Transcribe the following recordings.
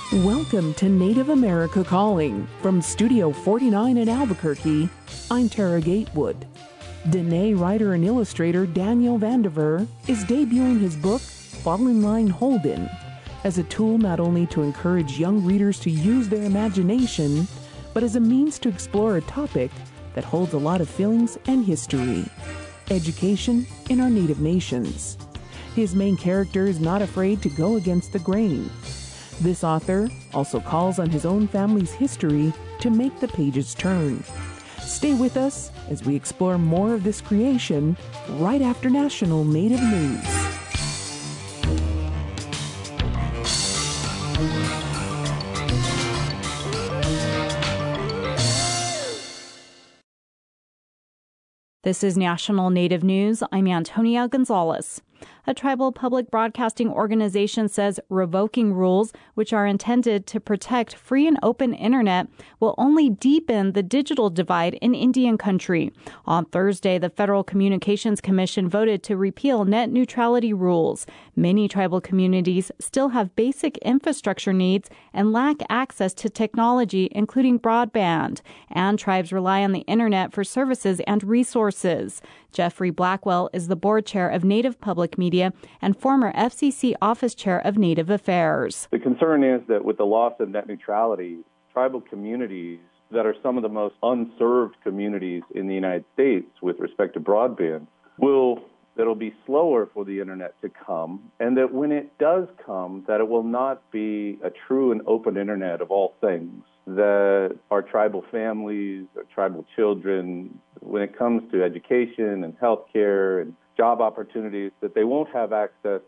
Welcome to Native America Calling. From Studio 49 in Albuquerque, I'm Tara Gatewood. Dene writer and illustrator Daniel Vandiver is debuting his book, Fall in Line Holden, as a tool not only to encourage young readers to use their imagination, but as a means to explore a topic that holds a lot of feelings and history: education in our native nations. His main character is not afraid to go against the grain. This author also calls on his own family's history to make the pages turn. Stay with us as we explore more of this creation right after National Native News. This is National Native News. I'm Antonia Gonzalez. A tribal public broadcasting organization says revoking rules which are intended to protect free and open internet will only deepen the digital divide in Indian country. On Thursday, the Federal Communications Commission voted to repeal net neutrality rules. Many tribal communities still have basic infrastructure needs and lack access to technology, including broadband, and tribes rely on the internet for services and resources. Jeffrey Blackwell is the board chair of Native Public Media and former FCC office chair of Native Affairs. The concern is that with the loss of net neutrality, tribal communities that are some of the most unserved communities in the United States with respect to broadband it'll be slower for the internet to come, and that when it does come, that it will not be a true and open internet of all things, that our tribal families, our tribal children, when it comes to education and healthcare and job opportunities, that they won't have access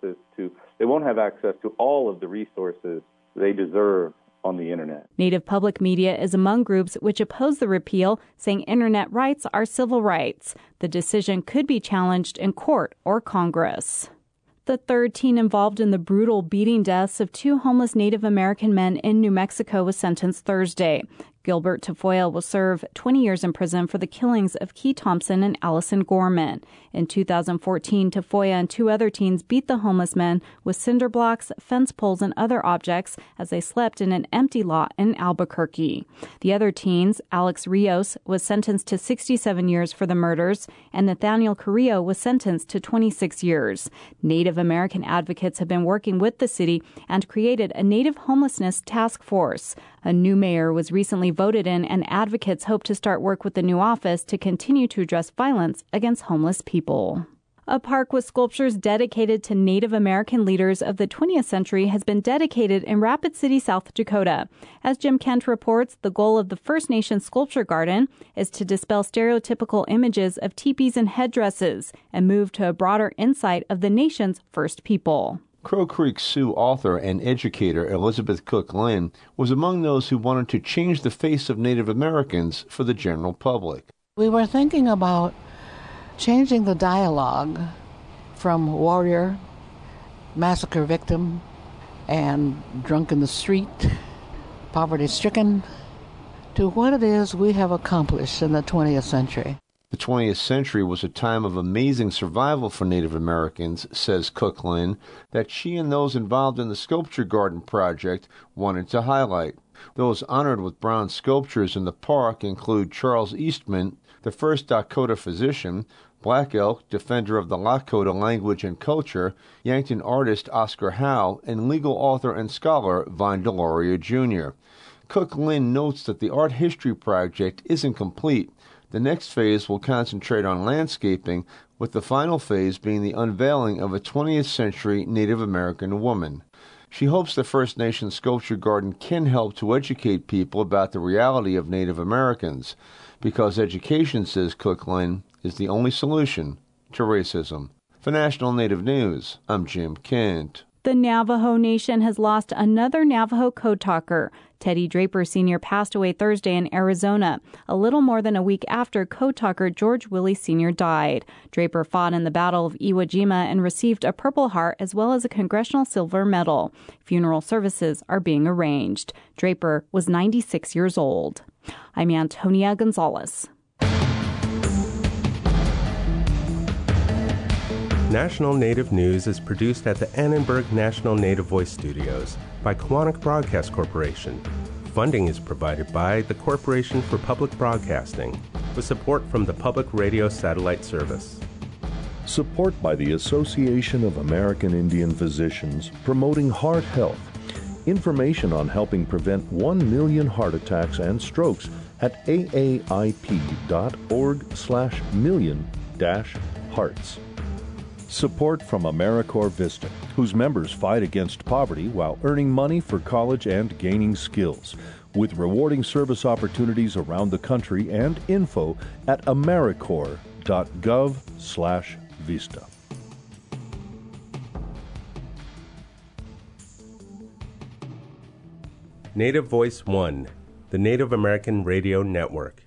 to all of the resources they deserve on the internet. Native Public Media is among groups which oppose the repeal, saying internet rights are civil rights. The decision could be challenged in court or Congress. The third teen involved in the brutal beating deaths of two homeless Native American men in New Mexico was sentenced Thursday. Gilbert Tafoya will serve 20 years in prison for the killings of Key Thompson and Allison Gorman. In 2014, Tafoya and two other teens beat the homeless men with cinder blocks, fence poles, and other objects as they slept in an empty lot in Albuquerque. The other teens, Alex Rios, was sentenced to 67 years for the murders, and Nathaniel Carrillo was sentenced to 26 years. Native American advocates have been working with the city and created a Native homelessness task force. A new mayor was recently voted in, and advocates hope to start work with the new office to continue to address violence against homeless people. A park with sculptures dedicated to Native American leaders of the 20th century has been dedicated in Rapid City, South Dakota. As Jim Kent reports, the goal of the First Nations Sculpture Garden is to dispel stereotypical images of teepees and headdresses and move to a broader insight of the nation's first people. Crow Creek Sioux author and educator Elizabeth Cook Lynn was among those who wanted to change the face of Native Americans for the general public. We were thinking about changing the dialogue from warrior, massacre victim, and drunk in the street, poverty-stricken, to what it is we have accomplished in the 20th century. The 20th century was a time of amazing survival for Native Americans, says Cook Lynn, that she and those involved in the Sculpture Garden project wanted to highlight. Those honored with bronze sculptures in the park include Charles Eastman, the first Dakota physician, Black Elk, defender of the Lakota language and culture, Yankton artist Oscar Howe, and legal author and scholar Vine Deloria Jr. Cook Lynn notes that the art history project isn't complete. The next phase will concentrate on landscaping, with the final phase being the unveiling of a 20th century Native American woman. She hopes the First Nations Sculpture Garden can help to educate people about the reality of Native Americans, because education, says Cook Lynn, is the only solution to racism. For National Native News, I'm Jim Kent. The Navajo Nation has lost another Navajo code talker. Teddy Draper Sr. passed away Thursday in Arizona, a little more than a week after code talker George Willie Sr. died. Draper fought in the Battle of Iwo Jima and received a Purple Heart as well as a Congressional Silver Medal. Funeral services are being arranged. Draper was 96 years old. I'm Antonia Gonzalez. National Native News is produced at the Annenberg National Native Voice Studios by Quantic Broadcast Corporation. Funding is provided by the Corporation for Public Broadcasting, with support from the Public Radio Satellite Service. Support by the Association of American Indian Physicians, promoting heart health. Information on helping prevent 1 million heart attacks and strokes at aip.org/million-hearts. Support from AmeriCorps Vista, whose members fight against poverty while earning money for college and gaining skills, with rewarding service opportunities around the country and info at americorps.gov/vista. Native Voice One, the Native American Radio Network.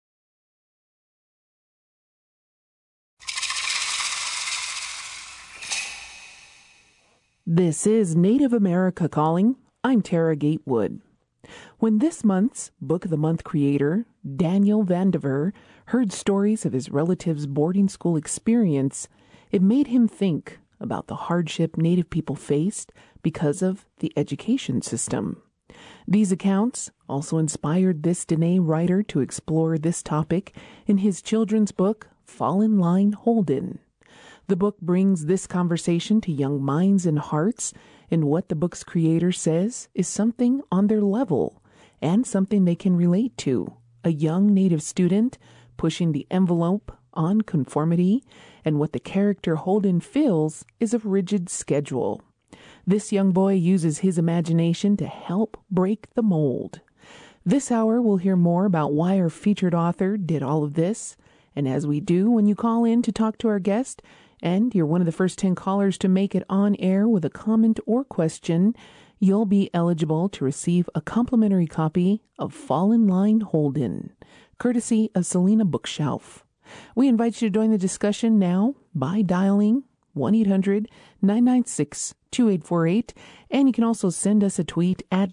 This is Native America Calling. I'm Tara Gatewood. When this month's Book of the Month creator, Daniel Vandiver, heard stories of his relatives' boarding school experience, it made him think about the hardship Native people faced because of the education system. These accounts also inspired this Dene writer to explore this topic in his children's book, Fall in Line, Holden. The book brings this conversation to young minds and hearts, and what the book's creator says is something on their level and something they can relate to. A young Native student pushing the envelope on conformity, and what the character Holden feels is a rigid schedule. This young boy uses his imagination to help break the mold. This hour, we'll hear more about why our featured author did all of this. And as we do when you call in to talk to our guest, and you're one of the first 10 callers to make it on air with a comment or question, you'll be eligible to receive a complimentary copy of Fall in Line, Holden, courtesy of Selena Bookshelf. We invite you to join the discussion now by dialing 1-800-996-2848, and you can also send us a tweet at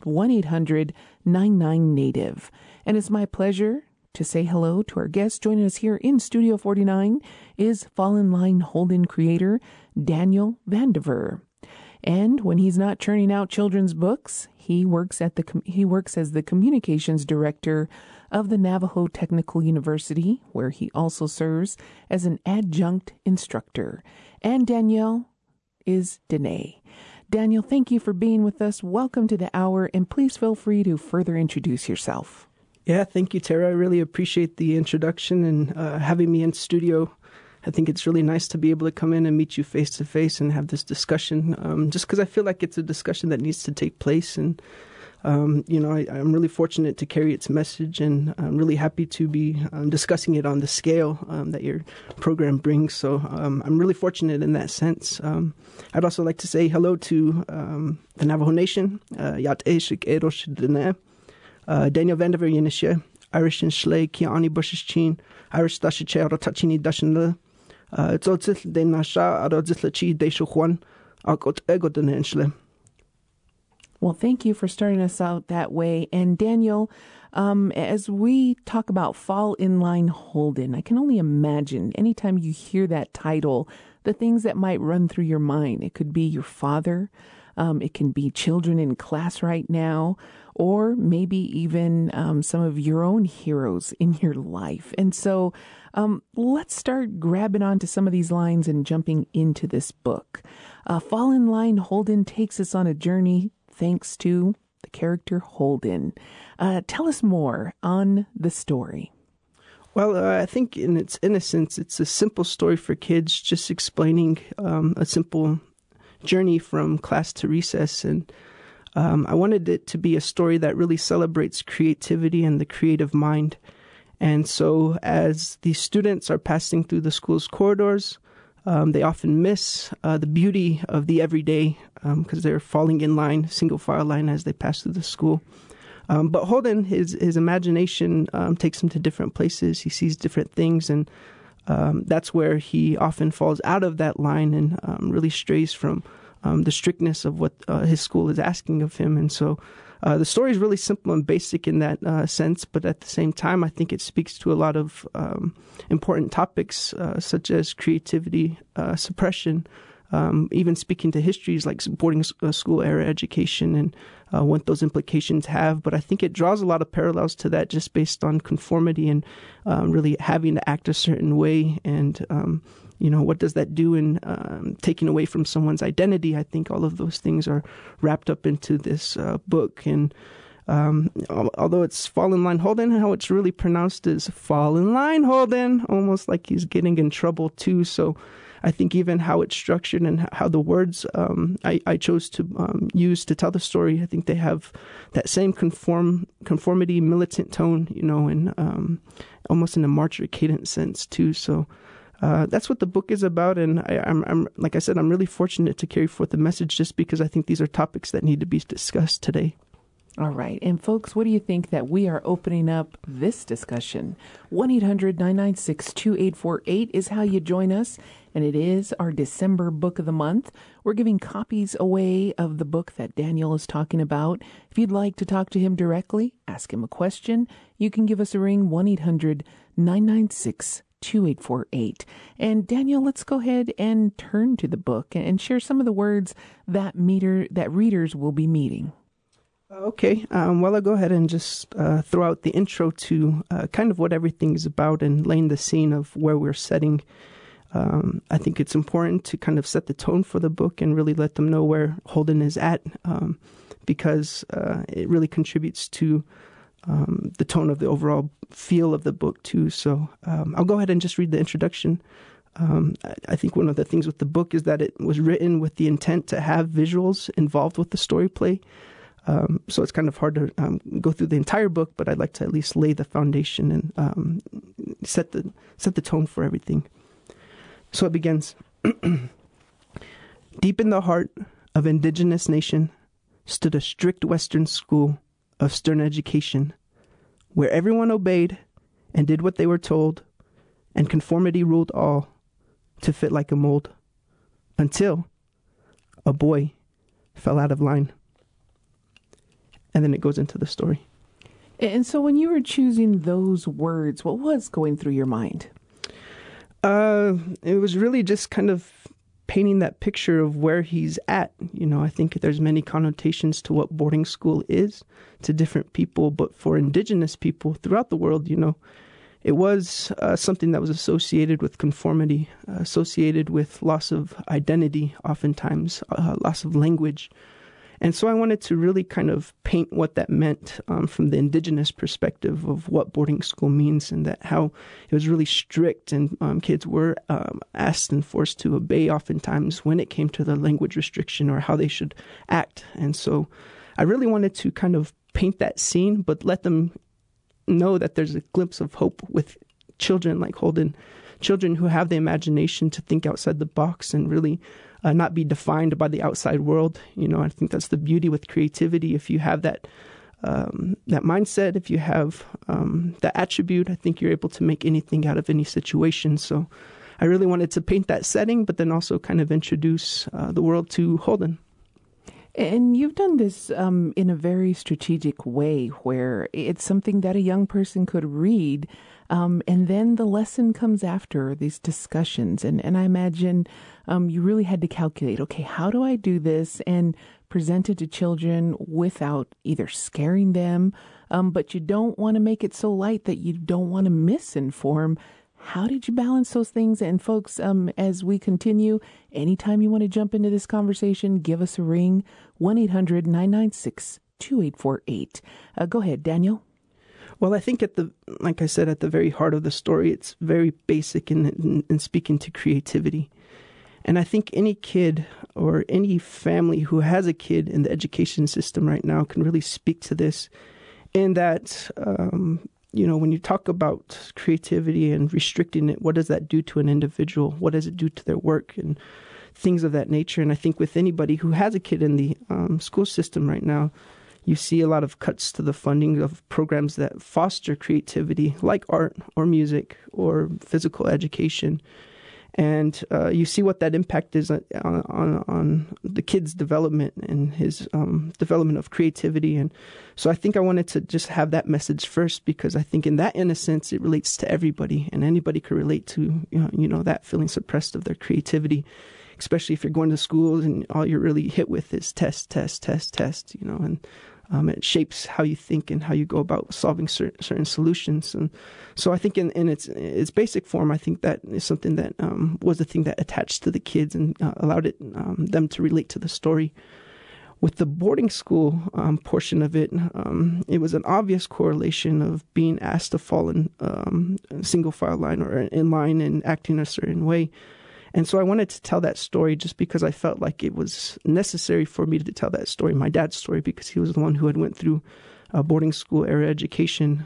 1-800-99-NATIVE. And it's my pleasure to say hello to our guest. Joining us here in Studio 49 is Fall in Line Holden creator Daniel Vandiver. And when he's not churning out children's books, he works as the communications director of the Navajo Technical University, where he also serves as an adjunct instructor. And Daniel is Dene. Daniel, thank you for being with us. Welcome to the hour, and please feel free to further introduce yourself. Yeah, thank you, Tara. I really appreciate the introduction and having me in studio. I think it's really nice to be able to come in and meet you face to face and have this discussion, just because I feel like it's a discussion that needs to take place. And, I'm really fortunate to carry its message, and I'm really happy to be discussing it on the scale that your program brings. So I'm really fortunate in that sense. I'd also like to say hello to the Navajo Nation, Yat Eshik Erosh Dene, Daniel Vandiver Yenishe, Irish and Schley, Kiani Bushes Chin, Irish Dashiche, Rotachini Dashanle, Tzotzil de Nasha, Arodzitlachi, Desho Juan, Akot Ego de Nenschle. Well, thank you for starting us out that way. And Daniel, as we talk about Fall in Line Holden, I can only imagine anytime you hear that title, the things that might run through your mind. It could be your father. It can be children in class right now, or maybe even some of your own heroes in your life. And so let's start grabbing onto some of these lines and jumping into this book. Fall in Line Holden takes us on a journey thanks to the character Holden. Tell us more on the story. Well, I think in its innocence, it's a simple story for kids, just explaining a simple journey from class to recess. And I wanted it to be a story that really celebrates creativity and the creative mind. And so as the students are passing through the school's corridors, they often miss the beauty of the everyday because they're falling in line, single file line, as they pass through the school. But Holden, his imagination takes him to different places. He sees different things, and that's where he often falls out of that line and really strays from the strictness of what his school is asking of him. And so The story is really simple and basic in that sense, but at the same time, I think it speaks to a lot of important topics such as creativity, suppression, even speaking to histories like boarding school era education and what those implications have. But I think it draws a lot of parallels to that just based on conformity and really having to act a certain way. And, what does that do in taking away from someone's identity? I think all of those things are wrapped up into this book. And although it's Fall in Line Holden, how it's really pronounced is Fall in Line Holden, almost like he's getting in trouble too. So I think even how it's structured and how the words I chose to use to tell the story, I think they have that same conformity, militant tone, and almost in a march or cadence sense too. So that's what the book is about. And I'm like I said, I'm really fortunate to carry forth the message just because I think these are topics that need to be discussed today. All right. And folks, what do you think that we are opening up this discussion? 1-800-996-2848 is how you join us. And it is our December book of the month. We're giving copies away of the book that Daniel is talking about. If you'd like to talk to him directly, ask him a question, you can give us a ring, 1-800-996-2848. And Daniel, let's go ahead and turn to the book and share some of the words that readers will be meeting. Okay. Well, I'll go ahead and just throw out the intro to kind of what everything is about and laying the scene of where we're setting. I think it's important to kind of set the tone for the book and really let them know where Holden is at because it really contributes to the tone of the overall feel of the book too. So I'll go ahead and just read the introduction. I think one of the things with the book is that it was written with the intent to have visuals involved with the story play. So it's kind of hard to go through the entire book, but I'd like to at least lay the foundation and set the tone for everything. So it begins. Deep in the heart of indigenous nation stood a strict Western school of stern education, where everyone obeyed and did what they were told, and conformity ruled all to fit like a mold, until a boy fell out of line. And then it goes into the story. And so when you were choosing those words, what was going through your mind? It was really just kind of painting that picture of where he's at. I think there's many connotations to what boarding school is to different people, but for indigenous people throughout the world, it was something that was associated with conformity, associated with loss of identity, oftentimes loss of language. And so I wanted to really kind of paint what that meant from the indigenous perspective of what boarding school means, and that how it was really strict and kids were asked and forced to obey oftentimes when it came to the language restriction or how they should act. And so I really wanted to kind of paint that scene, but let them know that there's a glimpse of hope with children like Holden, children who have the imagination to think outside the box and really not be defined by the outside world. I think that's the beauty with creativity. If you have that mindset, if you have that attribute, I think you're able to make anything out of any situation. So I really wanted to paint that setting, but then also kind of introduce the world to Holden. And you've done this in a very strategic way where it's something that a young person could read, and then the lesson comes after these discussions. And I imagine you really had to calculate, okay, how do I do this and present it to children without either scaring them, but you don't want to make it so light that you don't want to misinform. How did you balance those things? And folks, as we continue, anytime you want to jump into this conversation, give us a ring, 1-800-996-2848. Go ahead, Daniel. Well, I think like I said, at the very heart of the story, it's very basic in speaking to creativity. And I think any kid or any family who has a kid in the education system right now can really speak to this, in that, when you talk about creativity and restricting it, what does that do to an individual? What does it do to their work and things of that nature? And I think with anybody who has a kid in the school system right now, you see a lot of cuts to the funding of programs that foster creativity, like art or music or physical education. And you see what that impact is on the kid's development and his development of creativity. And so I think I wanted to just have that message first, because I think in that innocence, it relates to everybody, and anybody could relate to, that feeling suppressed of their creativity, especially if you're going to school and all you're really hit with is test, and it shapes how you think and how you go about solving certain solutions. And so I think in its basic form, I think that is something that was the thing that attached to the kids and allowed them to relate to the story. With the boarding school portion of it, it was an obvious correlation of being asked to fall in single file line or in line and acting a certain way. And so I wanted to tell that story just because I felt like it was necessary for me to tell that story, my dad's story, because he was the one who had went through boarding school era education.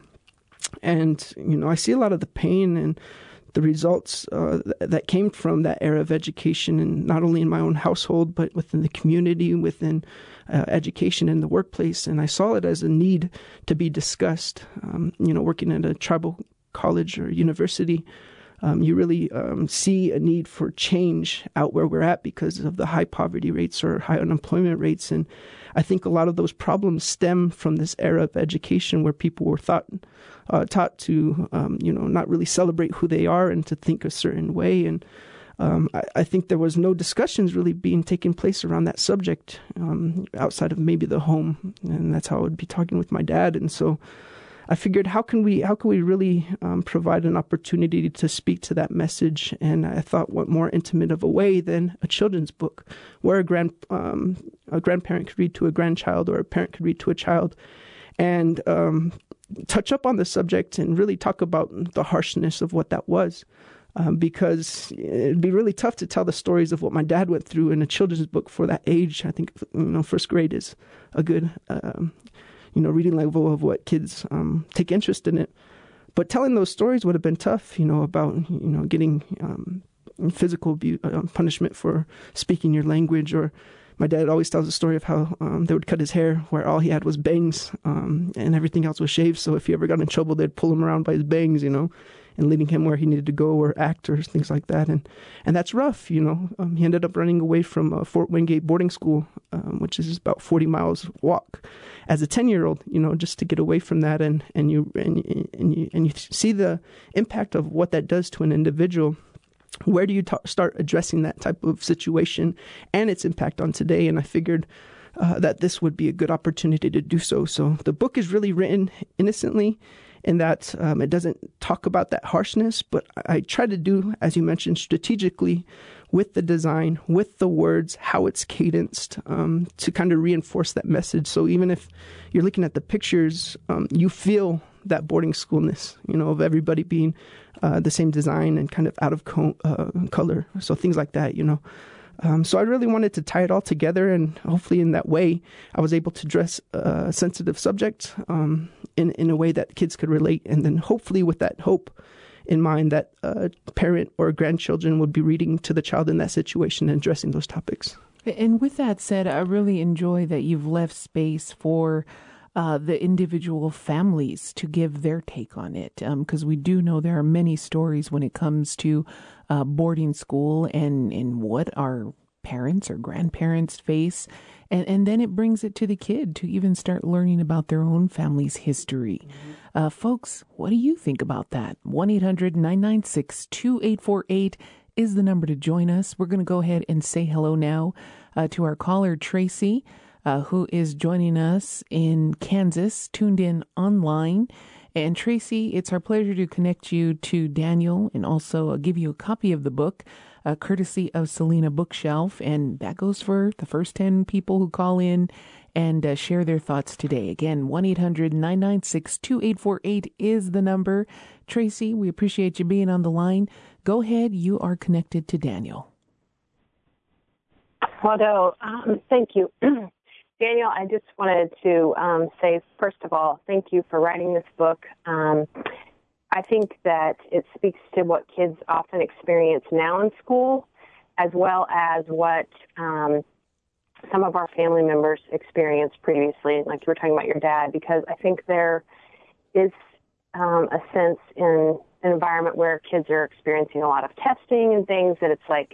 And I see a lot of the pain and the results that came from that era of education, and not only in my own household, but within the community, within education in the workplace. And I saw it as a need to be discussed. Working at a tribal college or university, you really see a need for change out where we're at because of the high poverty rates or high unemployment rates. And I think a lot of those problems stem from this era of education where people were taught to, not really celebrate who they are and to think a certain way. And I think there was no discussions really being taken place around that subject outside of maybe the home. And that's how I would be talking with my dad. And so I figured, how can we really provide an opportunity to speak to that message? And I thought, what more intimate of a way than a children's book, where a grandparent could read to a grandchild, or a parent could read to a child, and touch up on the subject and really talk about the harshness of what that was. Because it'd be really tough to tell the stories of what my dad went through in a children's book for that age. I think first grade is a good reading level of what kids take interest in it. But telling those stories would have been tough, about, getting physical punishment for speaking your language. Or my dad always tells the story of how they would cut his hair where all he had was bangs and everything else was shaved. So if he ever got in trouble, they'd pull him around by his bangs, and leading him where he needed to go or act or things like that. And that's rough, He ended up running away from Fort Wingate boarding school, which is about 40 miles walk, as a 10-year-old, just to get away from that. And you see the impact of what that does to an individual. Where do you start addressing that type of situation and its impact on today? And I figured that this would be a good opportunity to do so. So the book is really written innocently, in that it doesn't talk about that harshness, but I try to do, as you mentioned, strategically with the design, with the words, how it's cadenced, to kind of reinforce that message. So even if you're looking at the pictures, you feel that boarding schoolness, of everybody being the same design and kind of out of color. So things like that, So I really wanted to tie it all together, and hopefully in that way, I was able to address a sensitive subject in a way that kids could relate, and then hopefully with that hope in mind that a parent or grandchildren would be reading to the child in that situation and addressing those topics. And with that said, I really enjoy that you've left space for the individual families to give their take on it, because we do know there are many stories when it comes to boarding school and what our parents or grandparents face. And then it brings it to the kid to even start learning about their own family's history. Folks, what do you think about that? 1-800-996-2848 is the number to join us. We're going to go ahead and say hello now to our caller, Tracy, who is joining us in Kansas, tuned in online. And Tracy, it's our pleasure to connect you to Daniel and also give you a copy of the book, courtesy of Selena Bookshelf. And that goes for the first 10 people who call in and share their thoughts today. Again, 1-800-996-2848 is the number. Tracy, we appreciate you being on the line. Go ahead. You are connected to Daniel. Hello. Thank you. Daniel, I just wanted to say, first of all, thank you for writing this book. I think that it speaks to what kids often experience now in school, as well as what some of our family members experienced previously, like you were talking about your dad, because I think there is a sense in an environment where kids are experiencing a lot of testing and things, that it's like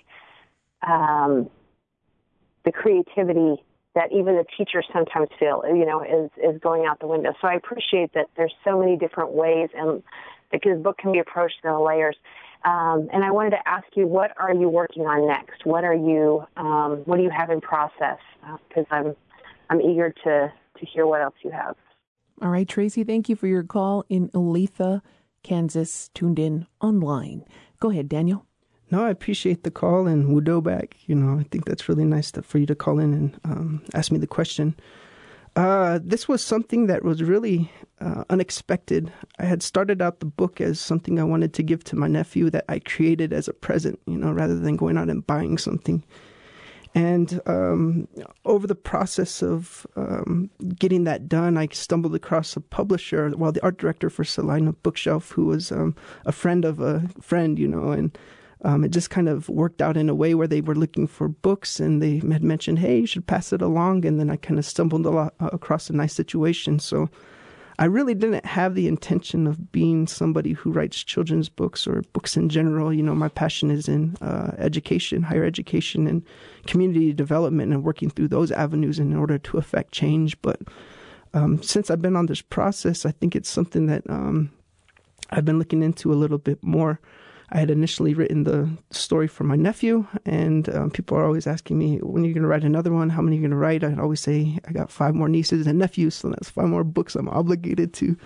the creativity that even the teachers sometimes feel, is going out the window. So I appreciate that there's so many different ways, and because the book can be approached in layers. And I wanted to ask you, what are you working on next? What do you have in process? Because I'm eager to hear what else you have. All right, Tracy, thank you for your call in Olathe, Kansas, tuned in online. Go ahead, Daniel. No, I appreciate the call and Wudo back. I think that's really nice for you to call in and ask me the question. This was something that was really unexpected. I had started out the book as something I wanted to give to my nephew that I created as a present, rather than going out and buying something. And over the process of getting that done, I stumbled across a publisher, the art director for Salina Bookshelf, who was a friend of a friend, and it just kind of worked out in a way where they were looking for books, and they had mentioned, hey, you should pass it along. And then I kind of stumbled across a nice situation. So I really didn't have the intention of being somebody who writes children's books or books in general. My passion is in education, higher education, and community development, and working through those avenues in order to affect change. But since I've been on this process, I think it's something that I've been looking into a little bit more. I had initially written the story for my nephew, and people are always asking me, when are you going to write another one? How many are you going to write? I'd always say, I got 5 more nieces and nephews, so that's 5 more books I'm obligated to.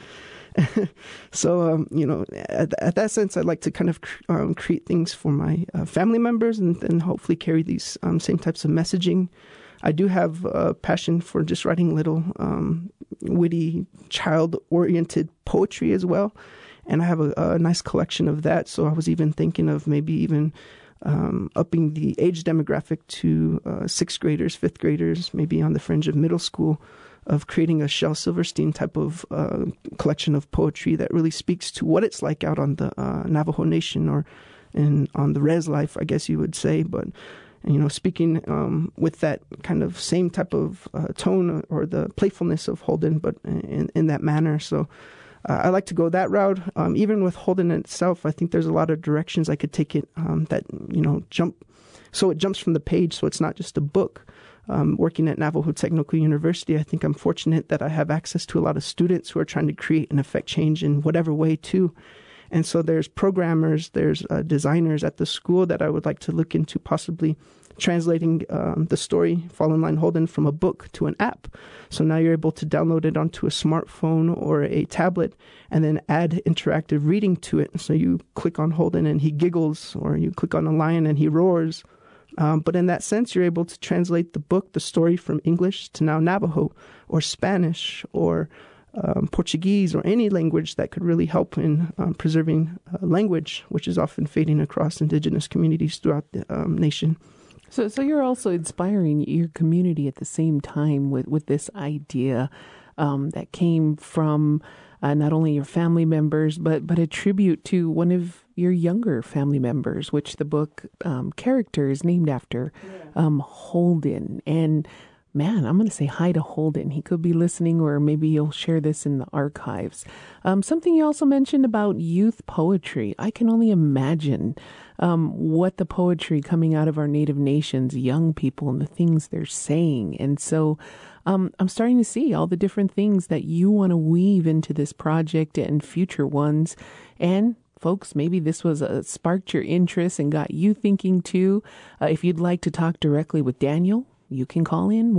So, at that sense, I'd like to kind of create things for my family members and hopefully carry these same types of messaging. I do have a passion for just writing little witty, child-oriented poetry as well. And I have a nice collection of that. So I was even thinking of maybe even upping the age demographic to 6th graders, 5th graders, maybe on the fringe of middle school, of creating a Shel Silverstein type of collection of poetry that really speaks to what it's like out on the Navajo Nation or on the res life, I guess you would say. But, speaking with that kind of same type of tone or the playfulness of Holden, but in that manner. So I like to go that route. Even with Holden itself, I think there's a lot of directions I could take it that, jump. So it jumps from the page, so it's not just a book. Working at Navajo Technical University, I think I'm fortunate that I have access to a lot of students who are trying to create and affect change in whatever way, too. And so there's programmers, there's designers at the school that I would like to look into possibly translating the story, Fall in Line Holden, from a book to an app. So now you're able to download it onto a smartphone or a tablet and then add interactive reading to it. So you click on Holden and he giggles, or you click on a lion and he roars. But in that sense, you're able to translate the book, the story, from English to now Navajo or Spanish or Portuguese or any language that could really help in preserving language, which is often fading across indigenous communities throughout the nation. So you're also inspiring your community at the same time with this idea that came from not only your family members, but a tribute to one of your younger family members, which the book character is named after, Holden. And man, I'm going to say hi to Holden. He could be listening, or maybe you'll share this in the archives. Something you also mentioned about youth poetry. I can only imagine what the poetry coming out of our Native nations, young people, and the things they're saying. And so I'm starting to see all the different things that you want to weave into this project and future ones. And folks, maybe this was sparked your interest and got you thinking too. If you'd like to talk directly with Daniel, you can call in.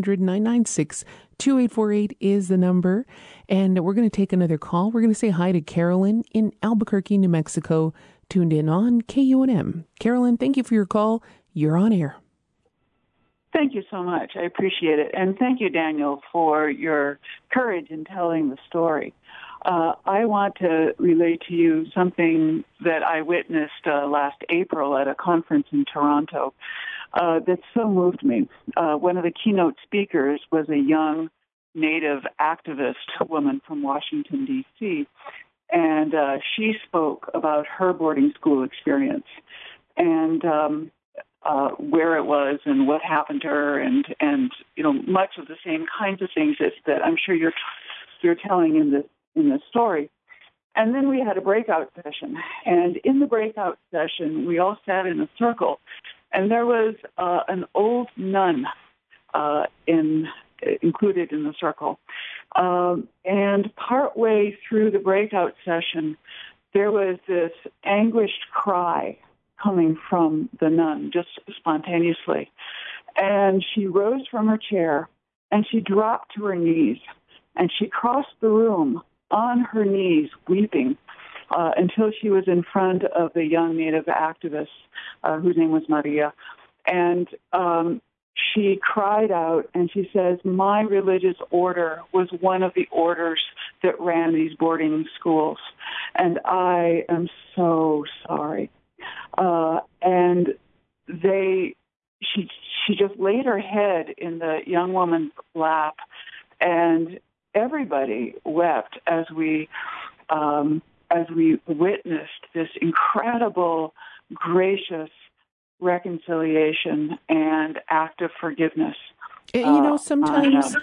1-800-996-2848 is the number. And we're going to take another call. We're going to say hi to Carolyn in Albuquerque, New Mexico, tuned in on KUNM. Carolyn, thank you for your call. You're on air. Thank you so much. I appreciate it. And thank you, Daniel, for your courage in telling the story. I want to relate to you something that I witnessed last April at a conference in Toronto that so moved me. One of the keynote speakers was a young Native activist woman from Washington, D.C., and she spoke about her boarding school experience and where it was and what happened to her, and much of the same kinds of things that I'm sure you're telling in this story. And then we had a breakout session. And in the breakout session, we all sat in a circle. And there was an old nun included in the circle. And partway through the breakout session, there was this anguished cry coming from the nun, just spontaneously. And she rose from her chair, and she dropped to her knees, and she crossed the room on her knees, weeping, until she was in front of the young Native activist, whose name was Maria. And she cried out, and she says, my religious order was one of the orders that ran these boarding schools, and I am so sorry. And she just laid her head in the young woman's lap, and everybody wept as we witnessed this incredible, gracious reconciliation and act of forgiveness. Sometimes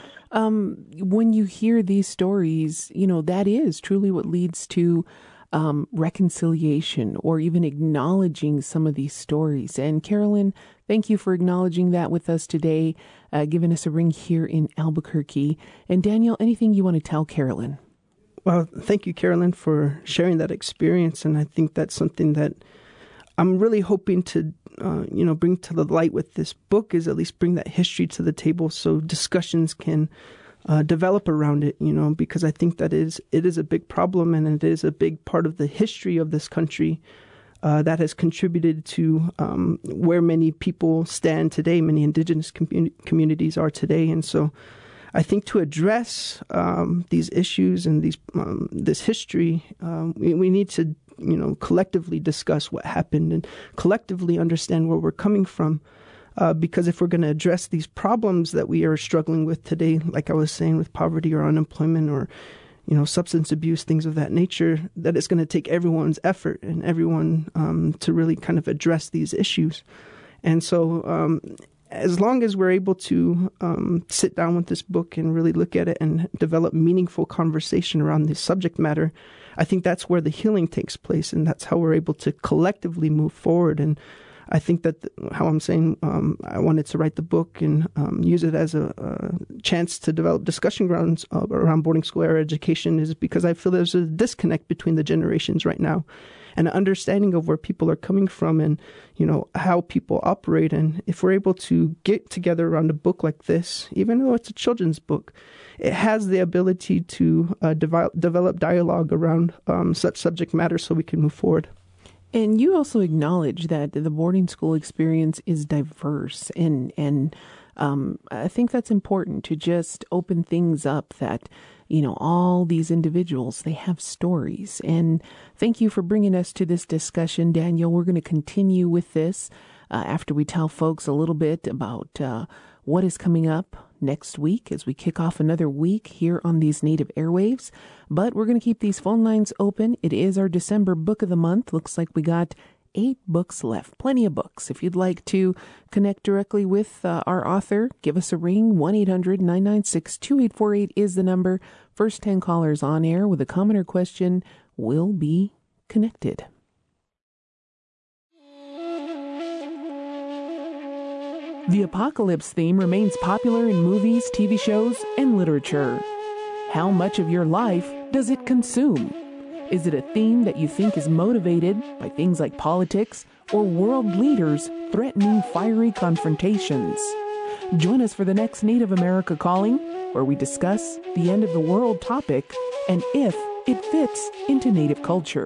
when you hear these stories, that is truly what leads to reconciliation, or even acknowledging some of these stories. And Carolyn, thank you for acknowledging that with us today, giving us a ring here in Albuquerque. And Daniel, anything you want to tell Carolyn? Well, thank you, Carolyn, for sharing that experience. And I think that's something that I'm really hoping to, bring to the light with this book, is at least bring that history to the table so discussions can develop around it, because I think that it is a big problem, and it is a big part of the history of this country that has contributed to where many people stand today, many indigenous communities are today. And so I think to address these issues and this history, we need to, collectively discuss what happened and collectively understand where we're coming from. Because if we're going to address these problems that we are struggling with today, like I was saying, with poverty or unemployment or, substance abuse, things of that nature, that it's going to take everyone's effort and everyone to really kind of address these issues. And so as long as we're able to sit down with this book and really look at it and develop meaningful conversation around this subject matter, I think that's where the healing takes place, and that's how we're able to collectively move forward. And I think that how I'm saying I wanted to write the book and use it as a chance to develop discussion grounds around boarding school era education is because I feel there's a disconnect between the generations right now, and an understanding of where people are coming from and, how people operate. And if we're able to get together around a book like this, even though it's a children's book, it has the ability to develop dialogue around such subject matter so we can move forward. And you also acknowledge that the boarding school experience is diverse, and I think that's important to just open things up that, all these individuals, they have stories. And thank you for bringing us to this discussion, Daniel. We're going to continue with this after we tell folks a little bit about what is coming up next week as we kick off another week here on these native airwaves. But we're going to keep these phone lines open. It is our December book of the month. Looks like we got 8 books left. Plenty of books. If you'd like to connect directly with our author, give us a ring. 1-800-996-2848 is the number. First 10 callers on air with a comment or question will be connected. The apocalypse theme remains popular in movies, TV shows, and literature. How much of your life does it consume? Is it a theme that you think is motivated by things like politics or world leaders threatening fiery confrontations? Join us for the next Native America Calling, where we discuss the end of the world topic and if it fits into Native culture.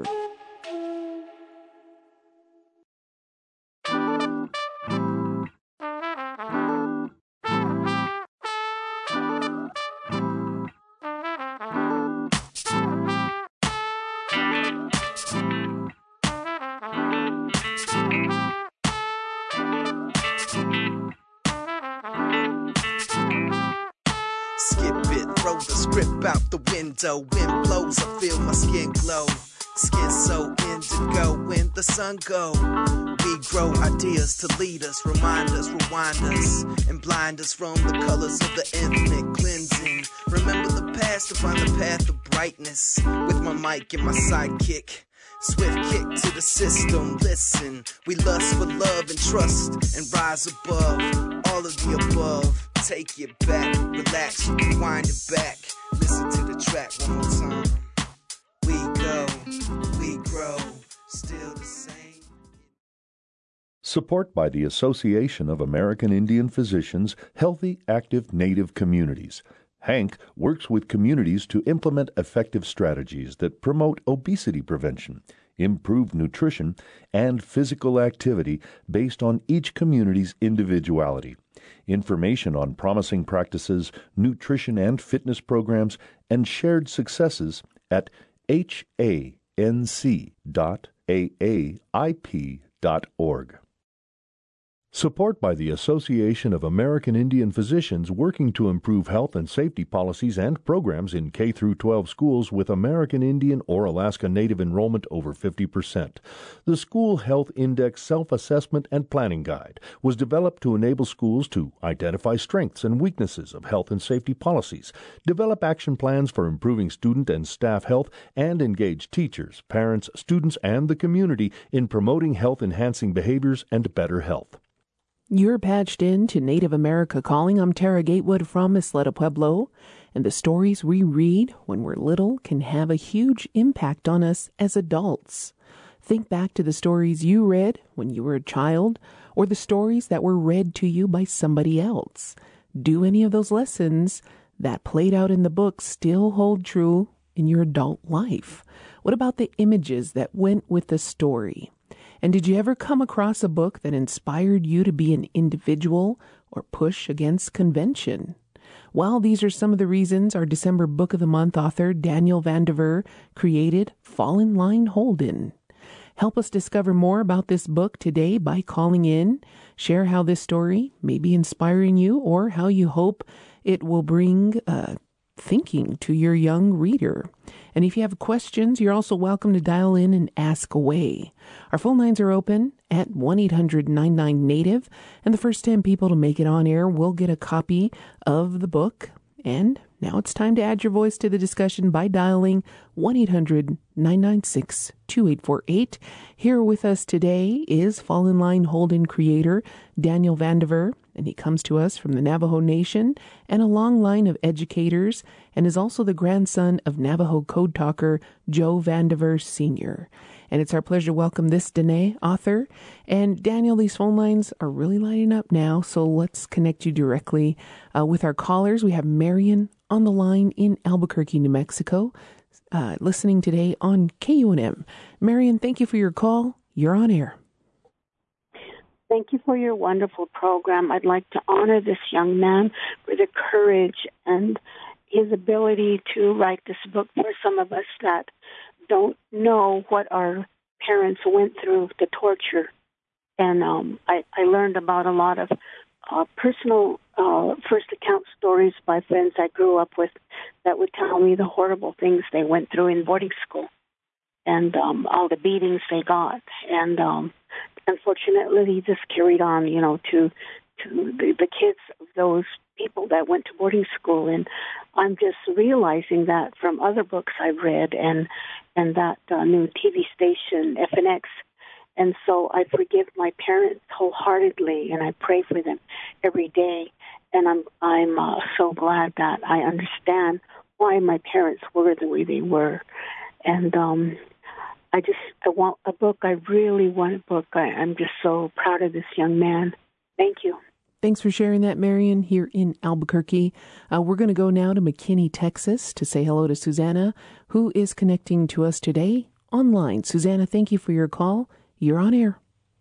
Out the window, wind blows, I feel my skin glow. Skin so indigo when the sun go. We grow ideas to lead us, remind us, rewind us, and blind us from the colors of the infinite cleansing. Remember the past. tasked to find the path of brightness with my mic and my sidekick. Swift kick to the system, listen. We lust for love and trust and rise above all of the above. Take it back, relax, rewind it back. Listen to the track one more time. We go, we grow, still the same. Support by the Association of American Indian Physicians, Healthy Active Native Communities. HANC works with communities to implement effective strategies that promote obesity prevention, improve nutrition, and physical activity based on each community's individuality. Information on promising practices, nutrition and fitness programs, and shared successes at hanc.aaip.org. Support by the Association of American Indian Physicians working to improve health and safety policies and programs in K-12 schools with American Indian or Alaska Native enrollment over 50%. The School Health Index Self-Assessment and Planning Guide was developed to enable schools to identify strengths and weaknesses of health and safety policies, develop action plans for improving student and staff health, and engage teachers, parents, students, and the community in promoting health-enhancing behaviors and better health. You're patched in to Native America Calling. I'm Tara Gatewood from Isleta Pueblo, and the stories we read when we're little can have a huge impact on us as adults. Think back to the stories you read when you were a child, or the stories that were read to you by somebody else. Do any of those lessons that played out in the book still hold true in your adult life? What about the images that went with the story? And did you ever come across a book that inspired you to be an individual or push against convention? Well, these are some of the reasons our December Book of the Month author Daniel Vandiver created Fall in Line Holden. Help us discover more about this book today by calling in. Share how this story may be inspiring you or how you hope it will bring thinking to your young reader. And if you have questions, you're also welcome to dial in and ask away. Our phone lines are open at 1-800-99-NATIVE, and the first 10 people to make it on air will get a copy of the book. And now it's time to add your voice to the discussion by dialing 1-800-996-2848. Here with us today is Fall in Line Holden creator Daniel Vandiver, and he comes to us from the Navajo Nation and a long line of educators, and is also the grandson of Navajo code talker Joe Vandiver Sr. And it's our pleasure to welcome this Dene author. And Daniel, these phone lines are really lighting up now, so let's connect you directly with our callers. We have Marion on the line in Albuquerque, New Mexico, listening today on KUNM. Marion, thank you for your call. You're on air. Thank you for your wonderful program. I'd like to honor this young man for the courage and his ability to write this book for some of us that don't know what our parents went through, the torture. And I learned about a lot of personal first account stories by friends I grew up with that would tell me the horrible things they went through in boarding school and all the beatings they got. And unfortunately, this carried on, to the kids of those people that went to boarding school. And I'm just realizing that from other books I've read and that new TV station, FNX. And so I forgive my parents wholeheartedly, and I pray for them every day. And I'm so glad that I understand why my parents were the way they were. And I want a book. I really want a book. I'm just so proud of this young man. Thank you. Thanks for sharing that, Marion, here in Albuquerque. We're going to go now to McKinney, Texas, to say hello to Susanna, who is connecting to us today online. Susanna, thank you for your call. You're on air.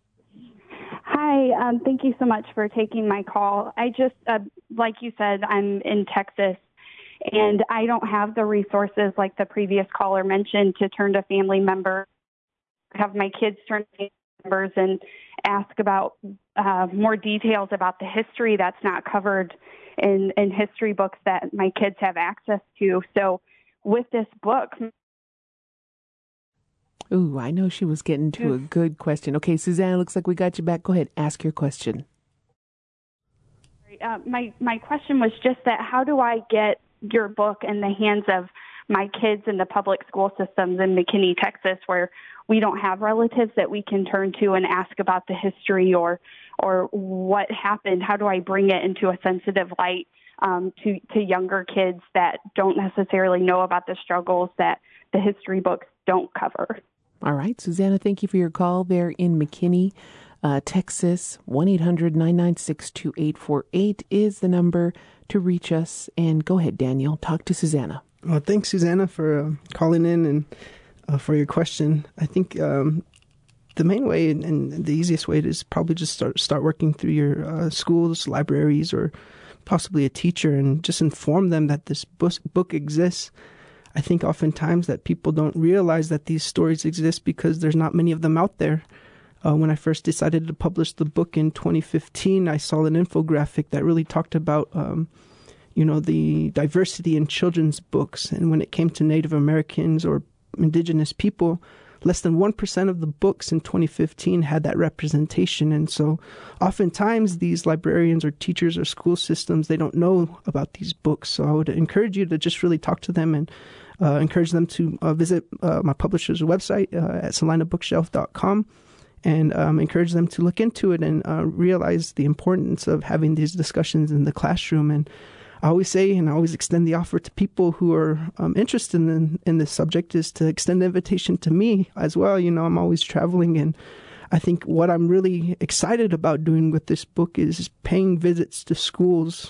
Hi. Thank you so much for taking my call. I just, like you said, I'm in Texas, and I don't have the resources like the previous caller mentioned to turn to family members, have my kids turn to family members and ask about more details about the history that's not covered in history books that my kids have access to. So with this book... Ooh, I know she was getting to a good question. Okay, Susanna, looks like we got you back. Go ahead, ask your question. My question was just that how do I get your book in the hands of my kids in the public school systems in McKinney, Texas, where we don't have relatives that we can turn to and ask about the history or what happened. How do I bring it into a sensitive light to younger kids that don't necessarily know about the struggles that the history books don't cover? All right, Susanna, thank you for your call there in McKinney, Texas. 1-800-996-2848 is the number to reach us. And go ahead, Daniel, talk to Susanna. Well, thanks, Susanna, for calling in and for your question. I think the main way and the easiest way is probably just start working through your schools, libraries, or possibly a teacher, and just inform them that this book exists. I think oftentimes that people don't realize that these stories exist because there's not many of them out there. When I first decided to publish the book in 2015, I saw an infographic that really talked about, the diversity in children's books. And when it came to Native Americans or indigenous people, less than 1% of the books in 2015 had that representation. And so oftentimes these librarians or teachers or school systems, they don't know about these books. So I would encourage you to just really talk to them and encourage them to visit my publisher's website at salinabookshelf.com and encourage them to look into it and realize the importance of having these discussions in the classroom. And I always say, and I always extend the offer to people who are interested in this subject, is to extend the invitation to me as well. I'm always traveling, and I think what I'm really excited about doing with this book is paying visits to schools,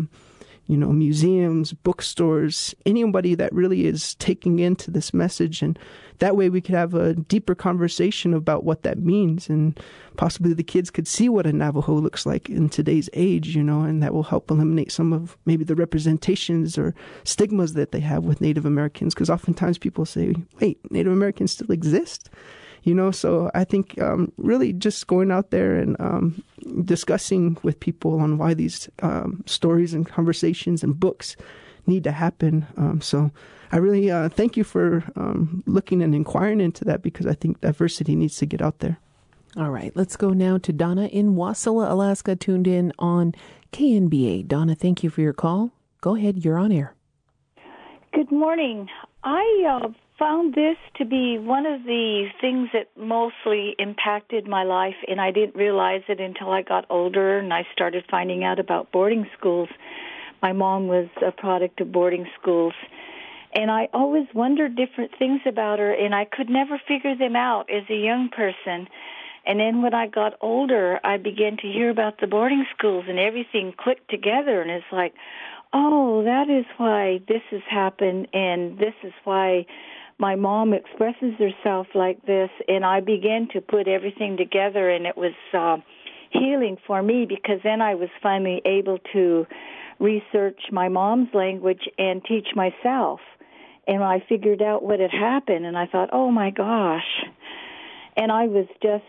museums, bookstores, anybody that really is taking into this message. And that way we could have a deeper conversation about what that means. And possibly the kids could see what a Navajo looks like in today's age, and that will help eliminate some of maybe the representations or stigmas that they have with Native Americans. Because oftentimes people say, wait, Native Americans still exist? So I think really just going out there and discussing with people on why these stories and conversations and books need to happen. So I really thank you for looking and inquiring into that, because I think diversity needs to get out there. All right, let's go now to Donna in Wasilla, Alaska, tuned in on KNBA. Donna, thank you for your call. Go ahead, you're on air. Good morning. I found this to be one of the things that mostly impacted my life, and I didn't realize it until I got older and I started finding out about boarding schools. My mom was a product of boarding schools, and I always wondered different things about her, and I could never figure them out as a young person. And then when I got older, I began to hear about the boarding schools, and everything clicked together, and it's like, oh, that is why this has happened, and this is why my mom expresses herself like this. And I began to put everything together, and it was healing for me, because then I was finally able to research my mom's language and teach myself. And I figured out what had happened, and I thought, oh, my gosh. And I was just,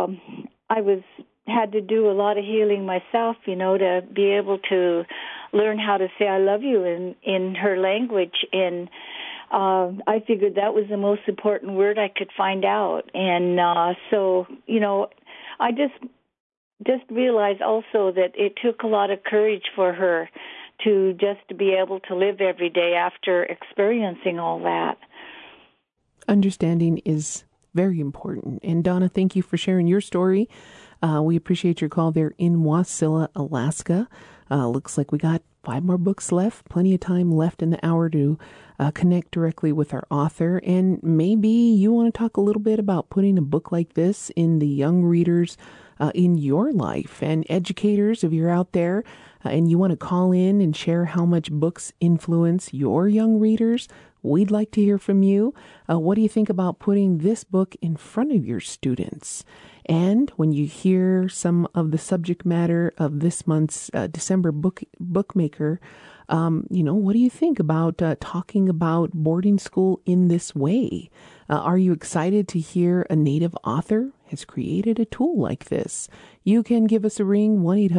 had to do a lot of healing myself, to be able to learn how to say I love you in her language. And I figured that was the most important word I could find out. And so, I just realized also that it took a lot of courage for her to just be able to live every day after experiencing all that. Understanding is very important. And Donna, thank you for sharing your story. We appreciate your call there in Wasilla, Alaska. Looks like we got 5 more books left, plenty of time left in the hour to connect directly with our author. And maybe you want to talk a little bit about putting a book like this in the young readers in your life. And educators, if you're out there and you want to call in and share how much books influence your young readers, we'd like to hear from you. What do you think about putting this book in front of your students? And when you hear some of the subject matter of this month's December bookmaker, what do you think about talking about boarding school in this way? Are you excited to hear a Native author has created a tool like this? You can give us a ring.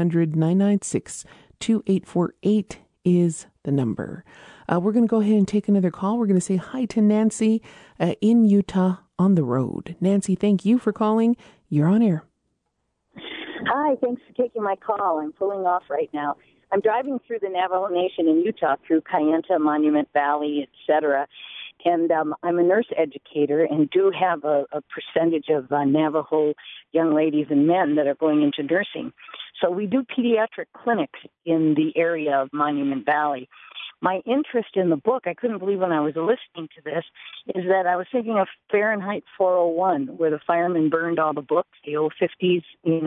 1-800-996-2848 is the number. We're going to go ahead and take another call. We're going to say hi to Nancy in Utah on the road. Nancy, thank you for calling. You're on air. Hi, thanks for taking my call. I'm pulling off right now. I'm driving through the Navajo Nation in Utah, through Kayenta, Monument Valley, etc. And I'm a nurse educator and do have a percentage of Navajo young ladies and men that are going into nursing. So we do pediatric clinics in the area of Monument Valley. My interest in the book, I couldn't believe when I was listening to this, is that I was thinking of Fahrenheit 401, where the firemen burned all the books, the old 50s,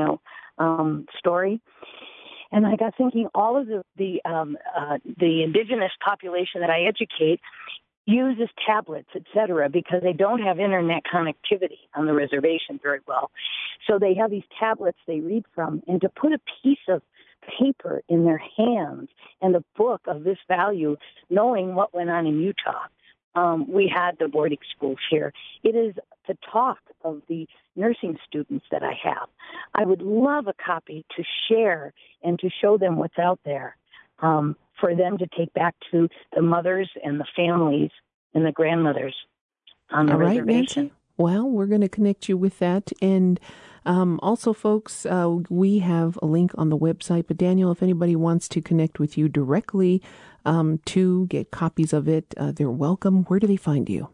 story. And I got thinking, all of the indigenous population that I educate uses tablets, etc., because they don't have internet connectivity on the reservation very well. So they have these tablets they read from, and to put a piece of paper in their hands and a book of this value, knowing what went on in Utah. We had the boarding schools here. It is the talk of the nursing students that I have. I would love a copy to share and to show them what's out there, for them to take back to the mothers and the families and the grandmothers on the reservation. Right, Nancy? Well, we're going to connect you with that. And also, folks, we have a link on the website. But, Daniel, if anybody wants to connect with you directly to get copies of it, they're welcome. Where do they find you?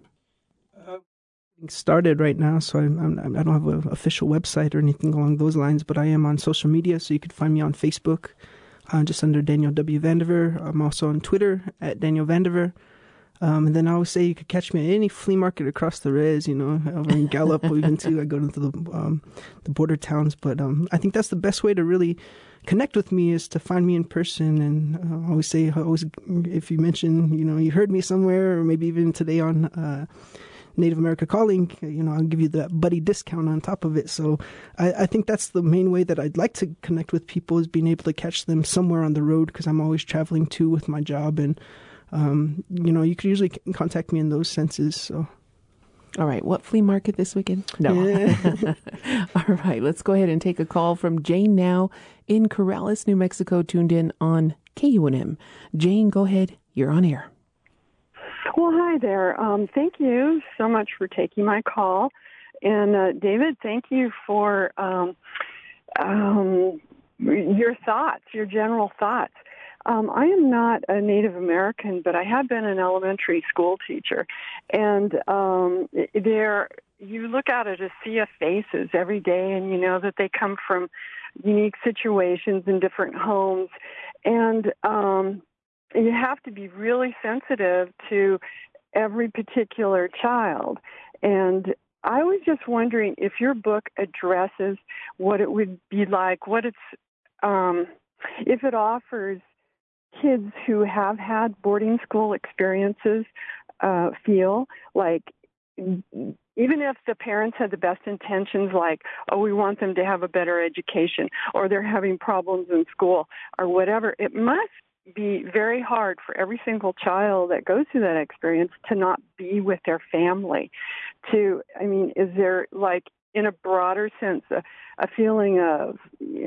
Started right now, so I don't have an official website or anything along those lines, but I am on social media, so you could find me on Facebook, just under Daniel W. Vandiver. I'm also on Twitter at Daniel Vandiver. And then I always say you could catch me at any flea market across the res, over in Gallup or even too. I go into the border towns. But I think that's the best way to really connect with me is to find me in person. And I always say, if you mention, you heard me somewhere, or maybe even today on Native America Calling, I'll give you that buddy discount on top of it. So I think that's the main way that I'd like to connect with people, is being able to catch them somewhere on the road, because I'm always traveling too with my job. And you can usually contact me in those senses. So, all right, what flea market this weekend? No. All right, let's go ahead and take a call from Jane now in Corrales, New Mexico, tuned in on KUNM. Jane, go ahead. You're on air. Well, hi there. Thank you so much for taking my call. And David, thank you for your thoughts, your general thoughts. I am not a Native American, but I have been an elementary school teacher. And you look at it as sea of faces every day, and you know that they come from unique situations in different homes. And you have to be really sensitive to every particular child. And I was just wondering if your book addresses what it would be like, if it offers kids who have had boarding school experiences feel like, even if the parents had the best intentions, like, oh, we want them to have a better education, or they're having problems in school, or whatever, it must be very hard for every single child that goes through that experience to not be with their family. Is there, like, in a broader sense, a feeling of,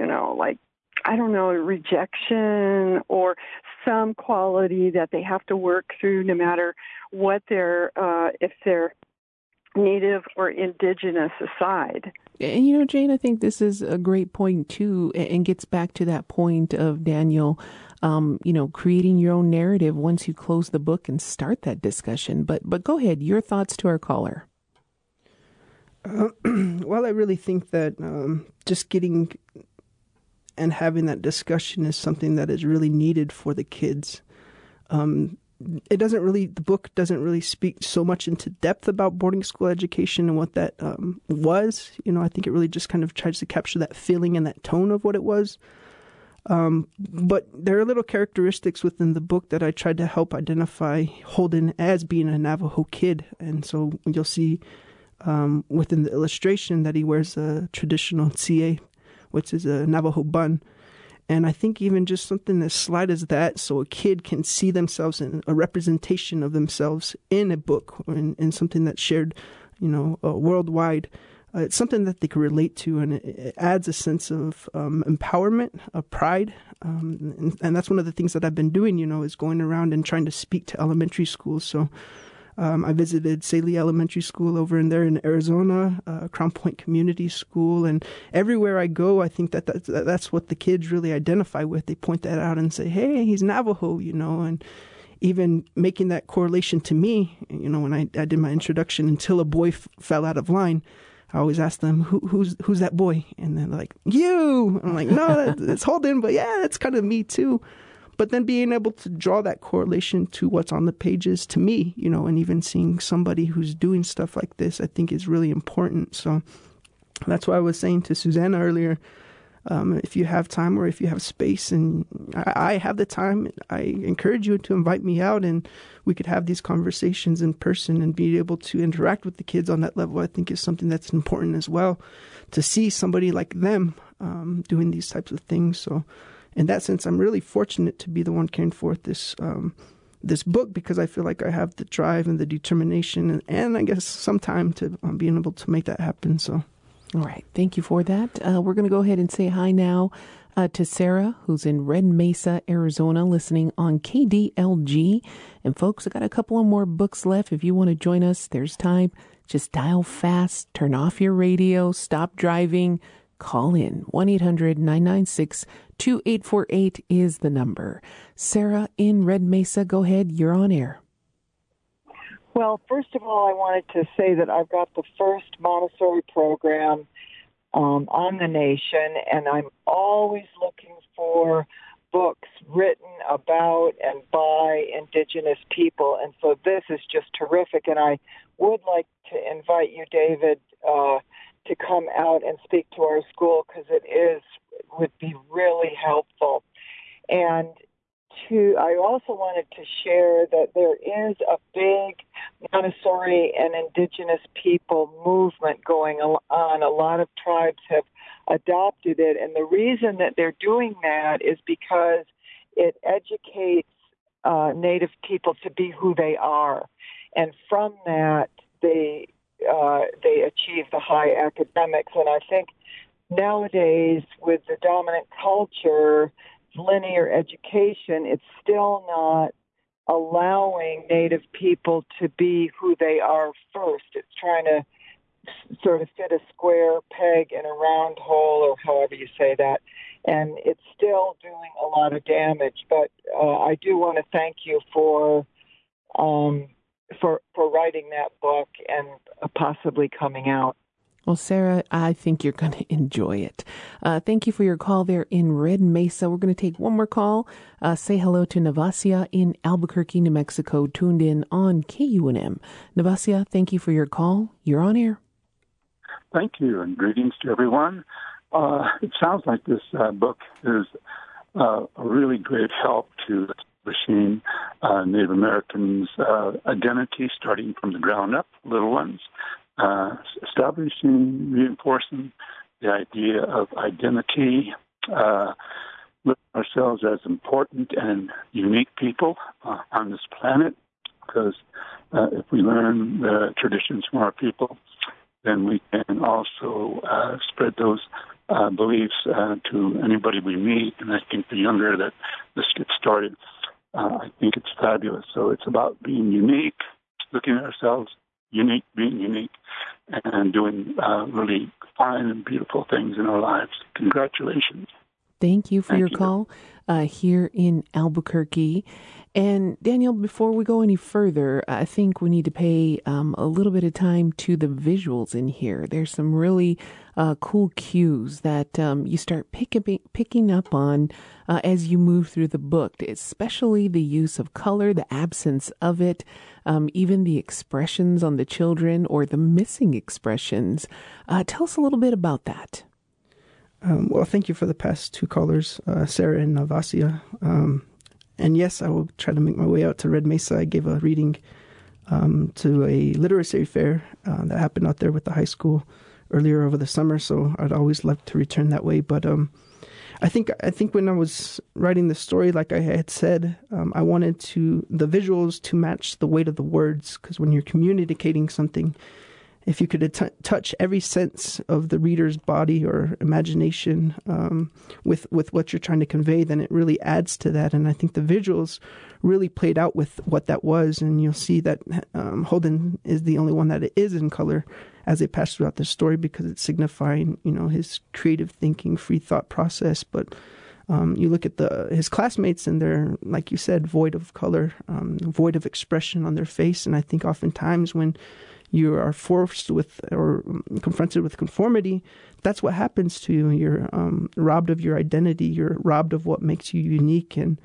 rejection or some quality that they have to work through, no matter what if they're Native or Indigenous aside? And, Jane, I think this is a great point, too, and gets back to that point of Daniel, creating your own narrative once you close the book and start that discussion. But go ahead, your thoughts to our caller. Well, I really think that just getting and having that discussion is something that is really needed for the kids. The book doesn't really speak so much into depth about boarding school education and what that was. I think it really just kind of tries to capture that feeling and that tone of what it was. But there are little characteristics within the book that I tried to help identify Holden as being a Navajo kid. And so you'll see within the illustration that he wears a traditional tsie, which is a Navajo bun. And I think even just something as slight as that, so a kid can see themselves in a representation of themselves in a book or in something that's shared, worldwide. It's something that they can relate to, and it adds a sense of empowerment, of pride. And that's one of the things that I've been doing, is going around and trying to speak to elementary schools. So I visited Saley Elementary School over in Arizona, Crown Point Community School, and everywhere I go, I think that's what the kids really identify with. They point that out and say, "Hey, he's Navajo," and even making that correlation to me, when I did my introduction, until a boy fell out of line, I always ask them, who's that boy? And they're like, you. I'm like, no, it's Holden, but yeah, that's kind of me too. But then being able to draw that correlation to what's on the pages to me, and even seeing somebody who's doing stuff like this, I think is really important. So that's why I was saying to Susanna earlier, if you have time or if you have space, and I have the time, I encourage you to invite me out and we could have these conversations in person and be able to interact with the kids on that level. I think is something that's important as well, to see somebody like them doing these types of things. So in that sense, I'm really fortunate to be the one carrying forth this book, because I feel like I have the drive and the determination and I guess some time to being able to make that happen. So. All right. Thank you for that. We're going to go ahead and say hi now to Sarah, who's in Red Mesa, Arizona, listening on KDLG. And folks, I got a couple of more books left. If you want to join us, there's time. Just dial fast, turn off your radio, stop driving, call in. 1-800-996-2848 is the number. Sarah in Red Mesa, go ahead. You're on air. Well, first of all, I wanted to say that I've got the first Montessori program on the nation, and I'm always looking for books written about and by Indigenous people, and so this is just terrific, and I would like to invite you, David, to come out and speak to our school, because it would be really helpful. And I also wanted to share that there is a big Montessori and Indigenous people movement going on. A lot of tribes have adopted it, and the reason that they're doing that is because it educates Native people to be who they are, and from that they achieve the high academics. And I think nowadays, with the dominant culture, linear education, it's still not allowing Native people to be who they are first. It's trying to sort of fit a square peg in a round hole, or however you say that, and it's still doing a lot of damage. But I do want to thank you for writing that book and possibly coming out. Well, Sarah, I think you're going to enjoy it. Thank you for your call there in Red Mesa. We're going to take one more call. Say hello to Navasia in Albuquerque, New Mexico, tuned in on KUNM. Navasia, thank you for your call. You're on air. Thank you, and greetings to everyone. It sounds like this book is a really great help to establishing Native Americans' identity, starting from the ground up, little ones. Establishing, reinforcing the idea of identity, look at ourselves as important and unique people on this planet, because if we learn the traditions from our people, then we can also spread those beliefs to anybody we meet. And I think the younger that this gets started, I think it's fabulous. So it's about being unique, looking at ourselves, unique, being unique, and doing really fine and beautiful things in our lives. Congratulations. Thank you for your call here in Albuquerque. And Daniel, before we go any further, I think we need to pay a little bit of time to the visuals in here. There's some really cool cues that you start picking up on as you move through the book, especially the use of color, the absence of it, even the expressions on the children or the missing expressions. Tell us a little bit about that. Well, thank you for the past two callers, Sarah and Navasia. And yes, I will try to make my way out to Red Mesa. I gave a reading to a literacy fair that happened out there with the high school earlier over the summer, so I'd always love to return that way. But I think when I was writing the story, like I had said, I wanted the visuals to match the weight of the words, because when you're communicating something, if you could touch every sense of the reader's body or imagination with what you're trying to convey, then it really adds to that. And I think the visuals really played out with what that was. And you'll see that Holden is the only one that it is in color as they pass throughout the story, because it's signifying, his creative thinking, free thought process. But you look at his classmates, and they're, like you said, void of color, void of expression on their face. And I think oftentimes when you are forced with or confronted with conformity, that's what happens to you. You're robbed of your identity. You're robbed of what makes you unique. And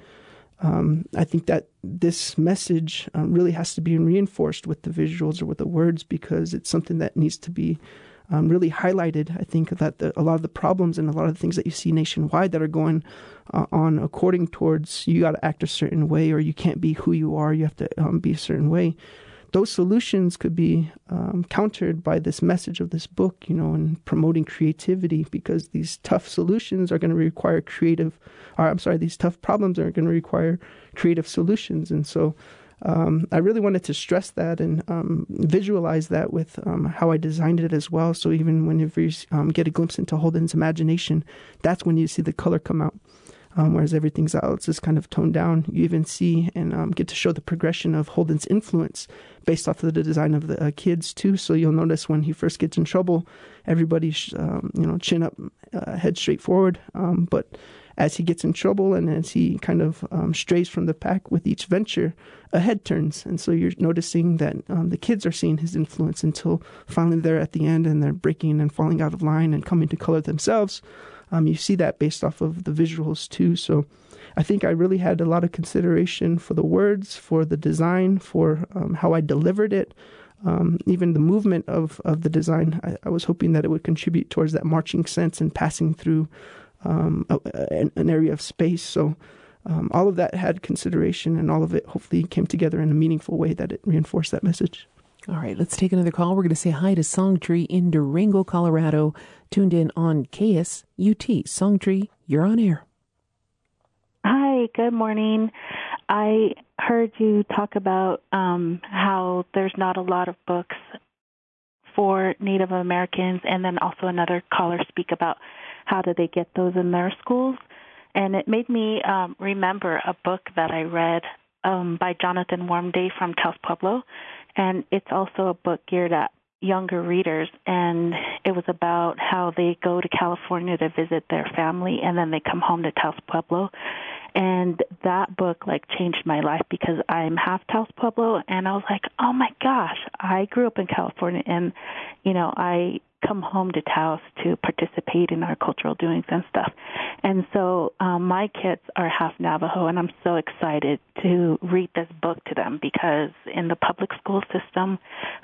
I think that this message really has to be reinforced with the visuals or with the words, because it's something that needs to be really highlighted. I think that a lot of the problems and a lot of the things that you see nationwide that are going on according towards you got to act a certain way, or you can't be who you are, you have to be a certain way. Those solutions could be countered by this message of this book, and promoting creativity, because these tough solutions are going to require these tough problems are going to require creative solutions. And so I really wanted to stress that and visualize that with how I designed it as well. So even whenever you get a glimpse into Holden's imagination, that's when you see the color come out. Whereas everything's else is kind of toned down. You even see and get to show the progression of Holden's influence based off of the design of the kids too. So you'll notice when he first gets in trouble, everybody's chin up, head straight forward. But as he gets in trouble and as he kind of strays from the pack with each venture, a head turns. And so you're noticing that the kids are seeing his influence until finally they're at the end and they're breaking and falling out of line and coming to color themselves. You see that based off of the visuals too. So I think I really had a lot of consideration for the words, for the design, for how I delivered it, even the movement of the design. I was hoping that it would contribute towards that marching sense and passing through an area of space. So all of that had consideration, and all of it hopefully came together in a meaningful way that it reinforced that message. All right, let's take another call. We're going to say hi to Songtree in Durango, Colorado, tuned in on KSUT. Songtree, you're on air. Hi, good morning. I heard you talk about how there's not a lot of books for Native Americans, and then also another caller speak about how do they get those in their schools. And it made me remember a book that I read by Jonathan Warmday from Taos Pueblo. And it's also a book geared at younger readers, and it was about how they go to California to visit their family, and then they come home to Taos Pueblo. And that book, changed my life, because I'm half Taos Pueblo, and I was like, oh, my gosh, I grew up in California, and, I come home to Taos to participate in our cultural doings and stuff. And so my kids are half Navajo, and I'm so excited to read this book to them, because in the public school system,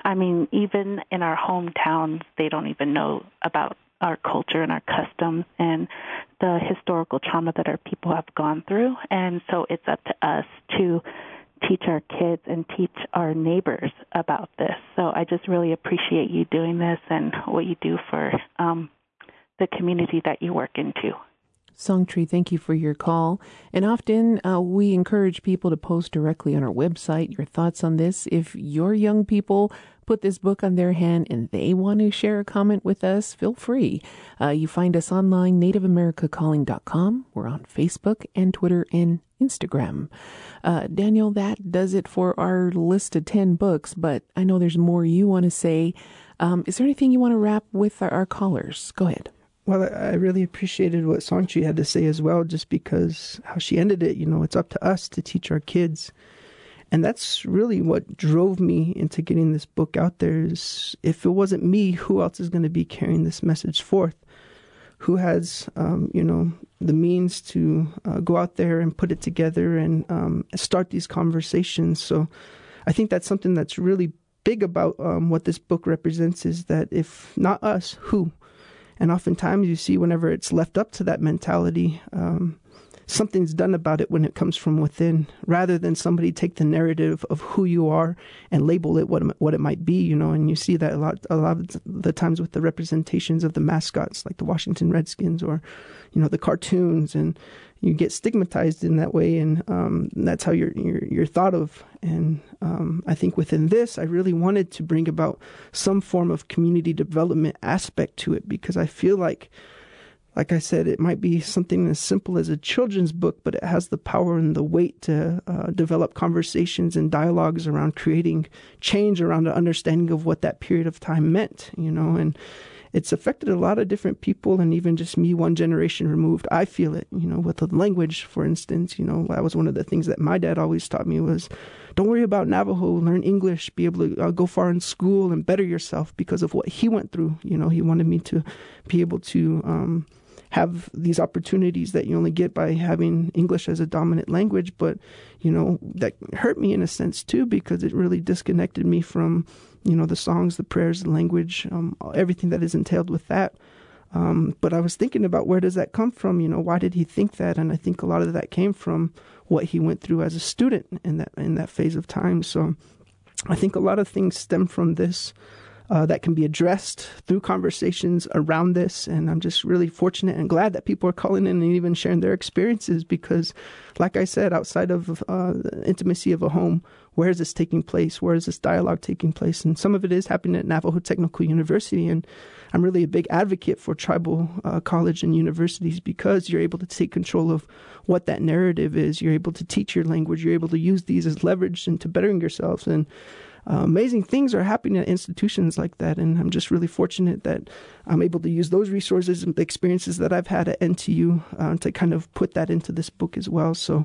even in our hometowns, they don't even know about our culture and our customs and the historical trauma that our people have gone through. And so it's up to us to teach our kids and teach our neighbors about this. So I just really appreciate you doing this and what you do for the community that you work into. Songtree, thank you for your call. And often we encourage people to post directly on our website your thoughts on this. If your young people put this book on their hand and they want to share a comment with us, feel free. You find us online, NativeAmericaCalling.com. We're on Facebook and Twitter and Instagram. Daniel, that does it for our list of 10 books, but I know there's more you want to say. Is there anything you want to wrap with our callers? Go ahead. Well, I really appreciated what Songtree had to say as well, just because how she ended it, it's up to us to teach our kids. And that's really what drove me into getting this book out there. Is if it wasn't me, who else is going to be carrying this message forth? Who has, the means to go out there and put it together and start these conversations? So I think that's something that's really big about what this book represents, is that if not us, who? And oftentimes you see whenever it's left up to that mentality, something's done about it when it comes from within, rather than somebody take the narrative of who you are and label it what it might be, and you see that a lot of the times with the representations of the mascots, like the Washington Redskins or, the cartoons, and you get stigmatized in that way, and that's how you're thought of. And I think within this, I really wanted to bring about some form of community development aspect to it, because I feel like I said, it might be something as simple as a children's book, but it has the power and the weight to develop conversations and dialogues around creating change around the understanding of what that period of time meant, and it's affected a lot of different people, and even just me, one generation removed, I feel it, with the language, for instance. That was one of the things that my dad always taught me was, don't worry about Navajo, learn English, be able to go far in school and better yourself because of what he went through. He wanted me to be able to have these opportunities that you only get by having English as a dominant language. But, that hurt me in a sense too, because it really disconnected me from, the songs, the prayers, the language, everything that is entailed with that. But I was thinking about, where does that come from? Why did he think that? And I think a lot of that came from what he went through as a student in that phase of time. So I think a lot of things stem from this that can be addressed through conversations around this. And I'm just really fortunate and glad that people are calling in and even sharing their experiences, because, like I said, outside of the intimacy of a home, where is this taking place? Where is this dialogue taking place? And some of it is happening at Navajo Technical University. And I'm really a big advocate for tribal college and universities, because you're able to take control of what that narrative is. You're able to teach your language. You're able to use these as leverage into bettering yourselves. And amazing things are happening at institutions like that. And I'm just really fortunate that I'm able to use those resources and the experiences that I've had at NTU to kind of put that into this book as well. So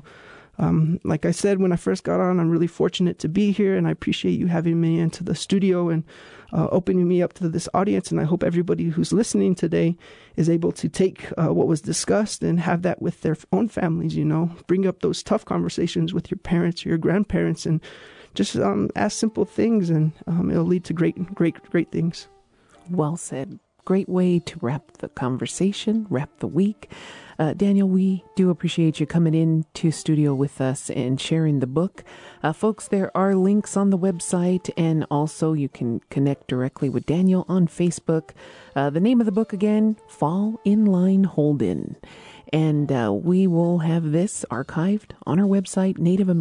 like I said, when I first got on, I'm really fortunate to be here, and I appreciate you having me into the studio and opening me up to this audience. And I hope everybody who's listening today is able to take what was discussed and have that with their own families, bring up those tough conversations with your parents or your grandparents, and just ask simple things, and it'll lead to great things. Well said. Great way to wrap the conversation, wrap the week. Daniel, we do appreciate you coming in to studio with us and sharing the book. Folks, there are links on the website, and also you can connect directly with Daniel on Facebook. The name of the book again, Fall in Line Holden. And we will have this archived on our website,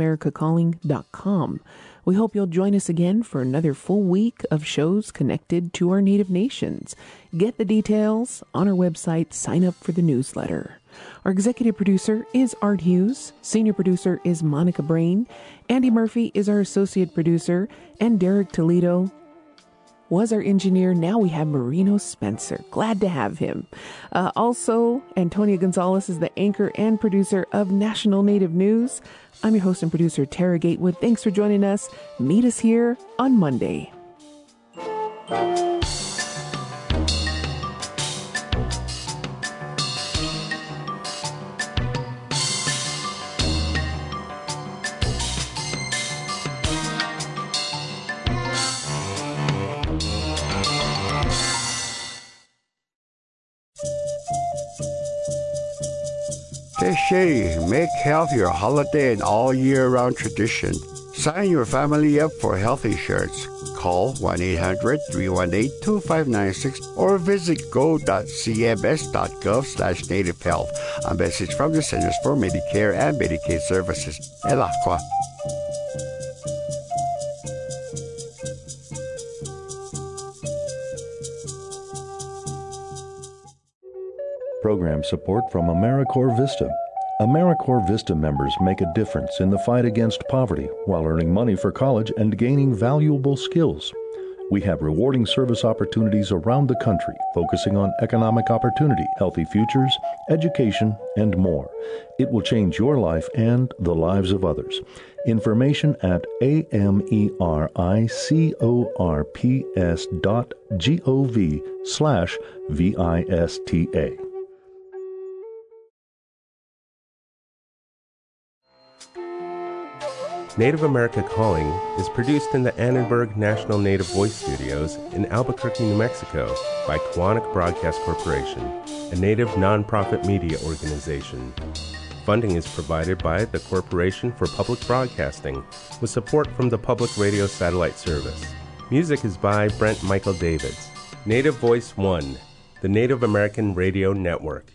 NativeAmericaCalling.com. We hope you'll join us again for another full week of shows connected to our Native nations. Get the details on our website. Sign up for the newsletter. Our executive producer is Art Hughes. Senior producer is Monica Brain. Andy Murphy is our associate producer. And Derek Toledo was our engineer. Now we have Marino Spencer. Glad to have him. Also, Antonia Gonzalez is the anchor and producer of National Native News. I'm your host and producer, Tara Gatewood. Thanks for joining us. Meet us here on Monday. Teshe, make health your holiday and all-year-round tradition. Sign your family up for health insurance. Call 1-800-318-2596 or visit go.cms.gov/nativehealth. A message from the Centers for Medicare and Medicaid Services. Elakwa. Program support from AmeriCorps Vista. AmeriCorps Vista members make a difference in the fight against poverty while earning money for college and gaining valuable skills. We have rewarding service opportunities around the country, focusing on economic opportunity, healthy futures, education, and more. It will change your life and the lives of others. Information at americorps.gov/VISTA. Native America Calling is produced in the Annenberg National Native Voice Studios in Albuquerque, New Mexico by Quantic Broadcast Corporation, a Native nonprofit media organization. Funding is provided by the Corporation for Public Broadcasting, with support from the Public Radio Satellite Service. Music is by Brent Michael Davids. Native Voice One, the Native American Radio Network.